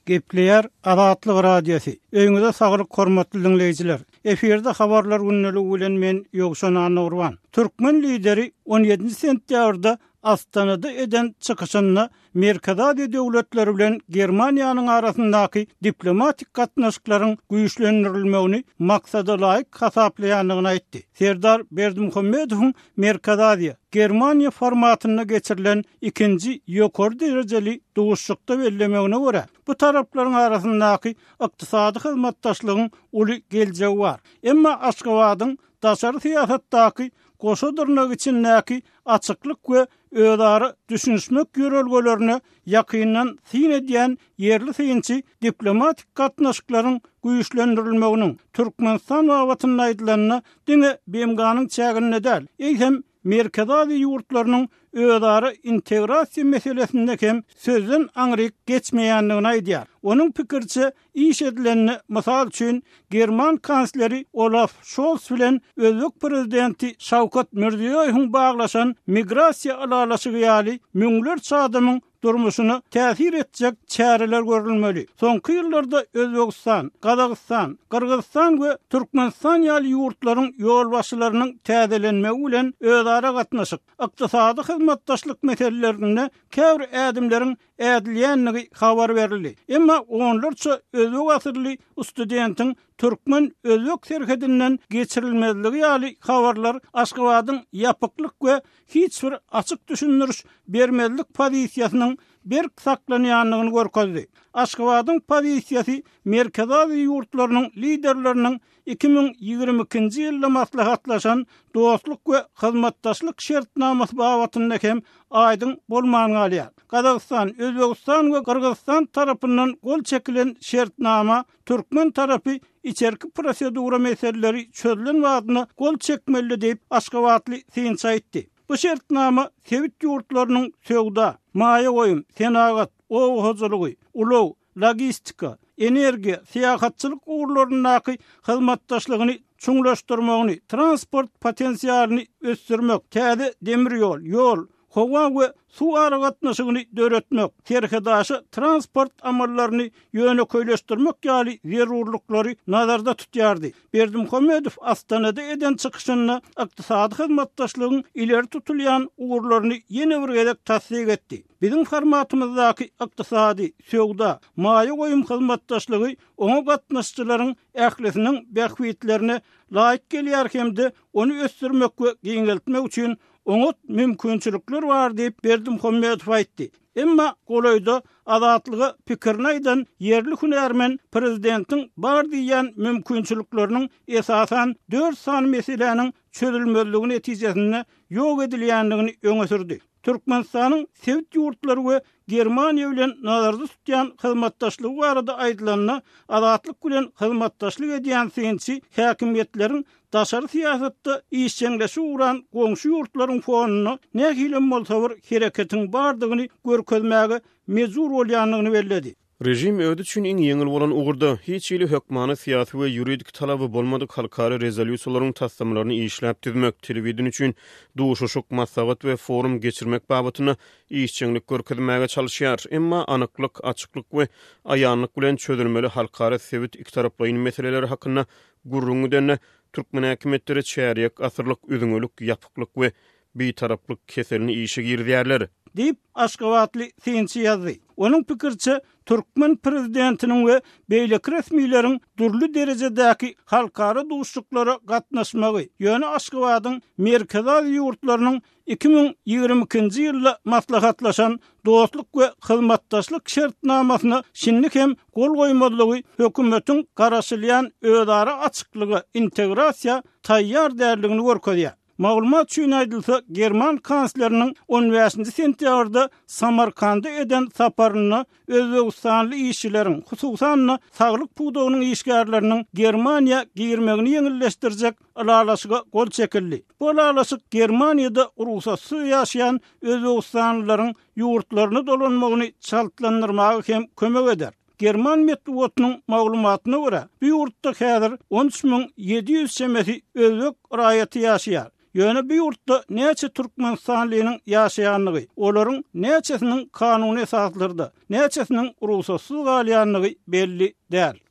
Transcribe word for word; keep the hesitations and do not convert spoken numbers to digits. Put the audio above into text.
Gepleyer Azatlyk radiosu. Öňüňizde saglyk hormatly dinleýijiler. Eferde habarlar günneli bilen men Ýogşan Anurwan. Türkmen lideri on ýedinji sentýabrda Astanada eden çykyşyna Merkezade döwletleri bilen Germaniýanyň arasyndaky diplomatik gatnaşyklaryň güýçlendirilmegini maksada laýyk hasaplaýanlygyny aýtdy. Serdar Berdimuhammedowyň Merkezade Germaniýa formatyna geçirilen ikinji ýokary derejeli dowuşçukda bellemegine görä bu taraplaryň arasyndaky ykdysady hyzmatdaşlygyň uly geljegi bar. Emma Aşgabatyň daşary siýasatdaky goşadyrnak için näki açyklyk we öýdary düşünmek ýörelgelerini ýakyndan sin edýän yerli synçy diplomatik gatnaşyklaryň güýçlendirilmeginiň Türkmenistan watyna aýdylanyna diňe Bemganyň çägine däl. Eýsem Merkezade ýurtlarynyň öýdary integrasiýa meselesinde hem sözden aňryk geçmeýändigini aýdýar. Onuň pikirçe iş edilenini mysal üçin German kansleri Olaf Scholz bilen özbek prezidenti Şawkat Mirziýowyň baglaşan migrasiýa alalaşygy ýaly müňlerçe adamyň durmuşyny täsir etjek çäreler görülmeli. Soňky ýyllarda Özbegistan, Gazagystan, Kyrgyzstan we Türkmenistan ýaly ýurtlaryň ýolbaşçylarynyň täzelenmegi bilen öýdara gatnaşyp, ykdysady hyzmatdaşlyk meselelerinde käbir ädimleriň ädilýänligi habar berildi. Emma onlarça özbek asyrly studentiň Türkmen özbek serhedinden geçirilmezligi ýaly habarlar Aşgabatyň ýapyklyk we hiç bir açyk düşündiriş bermezlik pozisiýasynyň bir saklanýanlygyny görkezdi. Aşgabatyň pozisiýasy Merkezade ýurtlarynyň liderleriniň iki bin ýygrimi ikinji ýylda maslahatlaşan dostluk we hyzmatdaşlyk şertnamasy babatynda hem aýdyn bolmagyny alýar. Kazakistan, Özbegistan we Kyrgyzstan tarapyndan gol çekilen şertnama Türkmen tarapy içerki prosedura meseleleri çözülen wagtyna gol çekmeli diýip Aşgabatly synça aýtdy. Bu şertnama Sewit ýurtlarynyň söwda, maýa goýum, senagat, ow hojalygy, ulaw, logistika, energiýa, syýahatçylyk uğurlaryndaky hyzmatdaşlygyny çuňlaşdyrmagyny, transport potensiýalyny ösdürmek, täze demir ýol, ýol, howa we su ara gatnaşygyny döretmek, terhedaşy transport amallaryny ýöne köýleşdirmek ýaly zerurlyklary nazarda tutýardy. Berdimuhammedow Astanada eden çykyşyna ykdysady hyzmatdaşlygyň ileri tutulýan uğurlaryny ýene bir gezek tasdik etdi. Bizim formatymyzdaky ykdysady, söwda, maýa goýum hyzmatdaşlygy oňa gatnaşçylaryň ählesiniň bähwitlerine laýyk gelýär hemde onu ösdürmek we giňeltmek üçin oňat mümkinçilikler bar diýip Berdimuhammedow aýtdy. Emma golaýda azatlygy pikirini aýdan yerli hünärmen prezidentiň bar diýen mümkinçilikleriniň esasan dört san meseleniň çözülmezligi netijesinde ýok edilýändigini öňe sürdi. Türkmenistanyň Sewit ýurtlary we Germaniýa bilen nazarda tutýan hyzmatdaşlygy barada aýdylanyna azatlyk bilen hyzmatdaşlyk edýän synçy häkimetleriň daşary siýasatda işçiňleşi uğran goňşy ýurtlaryň fonuny nähilem bolsa bir hereketiň bardygyny görkezmäge mezur bolýanlygyny belledi. Rejim öwrü üçin iň ýeňil bolan ugurda hiç ýyly hökmany syýasy we ýuridik talaby bolmadyk halkary rezolýusiýalaryň tasdimlaryny işläp düzmek, telewizion üçin duşuşuk maslahat we forum geçirmek babatyna işçiňlik görkezmäge çalışýar. Emma anyklyk, açyklyk we aýanlyk bilen çözülmeli halkary sewit iki taraplyň meseleleri hakynda gurrungydan Türkmen häkimetleri çäriýek asyrlyk üzüňelik, ýapyklyk we beýtaraplyk keselini işe girýärler diýip Aşgabatly synça ýazdy. Onuň pikirçe Türkmen prezidentiniň we beýleki resmiýleriň durly derejedäki halkara duşuşuklara gatnaşmagy ýöne Aşgabatyň Merkezade ýurtlarynyň iki bin ýygrimi ikinji ýylda maslahatlaşan dostluk we hyzmatdaşlyk şertnamasyna şinlik hem gol goýmadlygy hökümetiň garaşylýan öýdary açyklygy, integrasiýa taýýar därligini görkezýär. Maglumat üçin aýdylsa, German kansleriniň on beşinji sentýabrda Samarkanda eden saparyny Özbegistanly işçileriň, hususan saglyk puwdagynyň işgärleriniň Germaniýa girmegini ýeňilleşdirjek alalaşyga gol çekildi. Bu alalaşyk Germaniýada ruhsatsy ýaşaýan Özbegistanlylaryň ýurtlaryny dolanmagyny çaltlandyrmagy hem kömek eder. German metbuatynyň maglumatyna görä, bu ýurtda häzir on üç bin ýedi ýüz semesi özbek raýaty ýaşaýar. Ýöne bir ýurtda näçe türkmenstanlynyň ýaşaýanlygy, olaryň näçesiniň kanuny esaslarynda, näçesiniň ruhsatsız galýanlygy belli däl.